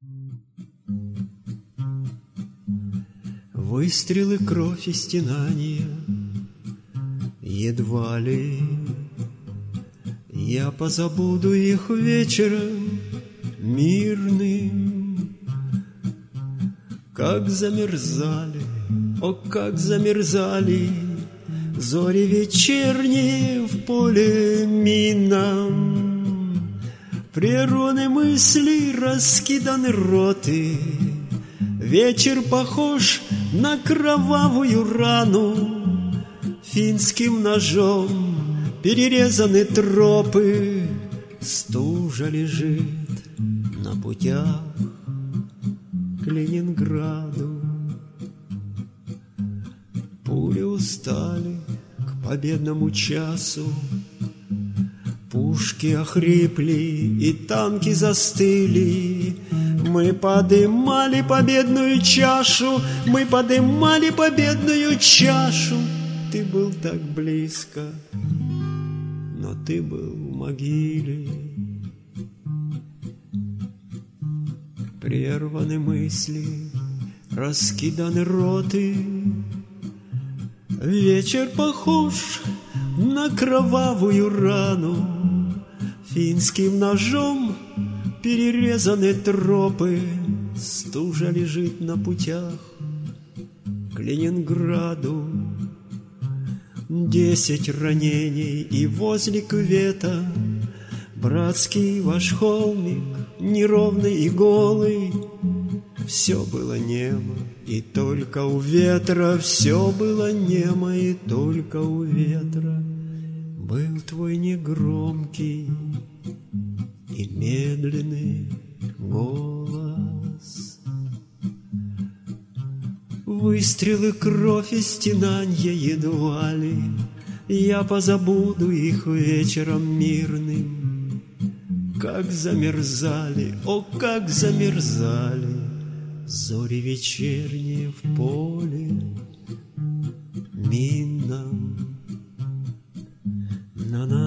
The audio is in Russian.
Выстрелы, кровь и стенания, едва ли я позабуду их вечером мирным. Как замерзали, о, как замерзали зори вечерние в поле минном. Прерваны мысли, раскиданы роты, вечер похож на кровавую рану. Финским ножом перерезаны тропы, стужа лежит на путях к Ленинграду. Пули устали к победному часу, пушки охрипли и танки застыли. Мы подымали победную чашу, мы подымали победную чашу. Ты был так близко, но ты был в могиле. Прерваны мысли, раскиданы роты, вечер похож на кровавую рану. Финским ножом перерезаны тропы, стужа лежит на путях к Ленинграду. 10 ранений и возле кювета братский ваш холмик, неровный и голый. Все было немо, и только у ветра, все было немо, и только у ветра был твой негромкий и медленный голос. Выстрелы, кровь и стенанья едва ли я позабуду их вечером мирным. Как замерзали, о, как замерзали зори вечерние в поле минном. На-на.